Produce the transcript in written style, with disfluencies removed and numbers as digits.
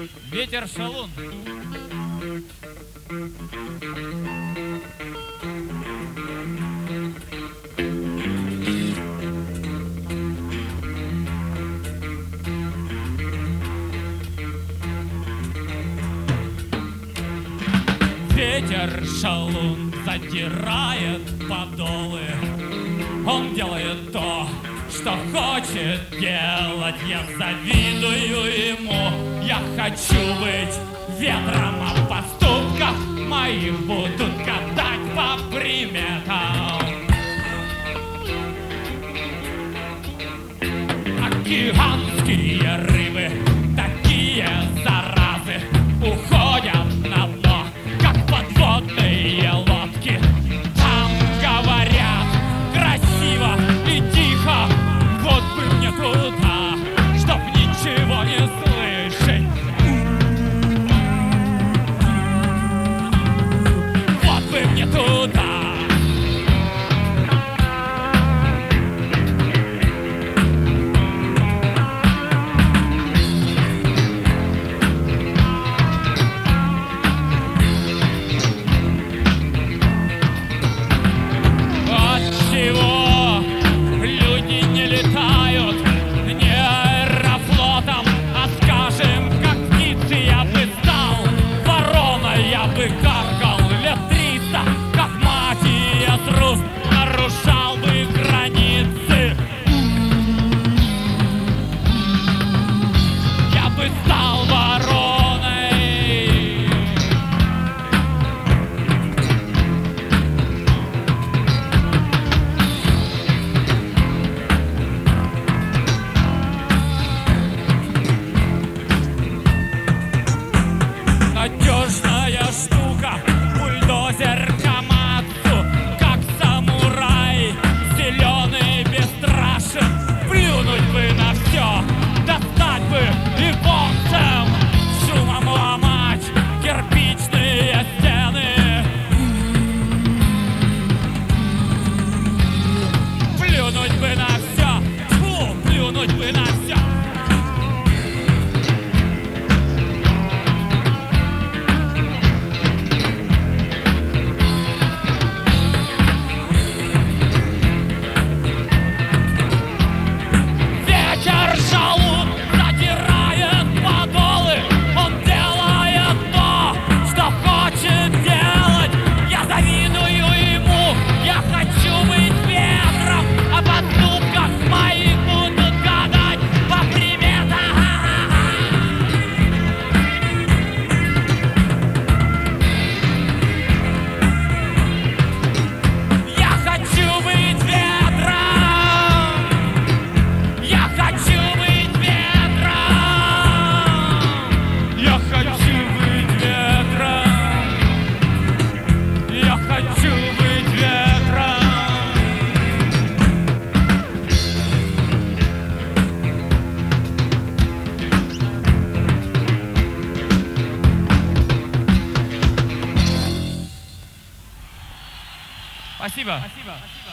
Ветер шалун. Ветер шалун задирает подолы. Он делает то, что хочет делать. Я завидую ему. Я хочу быть ветром, а в поступках моих будут катать по приметам. Океанские рыбы, такие заразы, уходят на дно, как подводные лодки. Там говорят красиво и тихо. Вот бы мне туда, чтоб ничего не слышать. Вот бы мне туда. Нарушал бы границы. Я бы стал вороной. Надежная штука, бульдозер Камацу, как самурай, зеленый бесстрашен. Плюнуть бы на все, достать бы и боксом, шумом ломать кирпичные стены. Плюнуть бы на все, фу, плюнуть бы на все. Шалун задирает подолы. Он делает то, что хочет делать. Я завидую ему. Я хочу быть ветром, а в поступках моих будут гадать по приметам. Я хочу быть ветром. Я хочу быть ветром. Я хочу быть ветром. Я хочу быть ветром. Спасибо.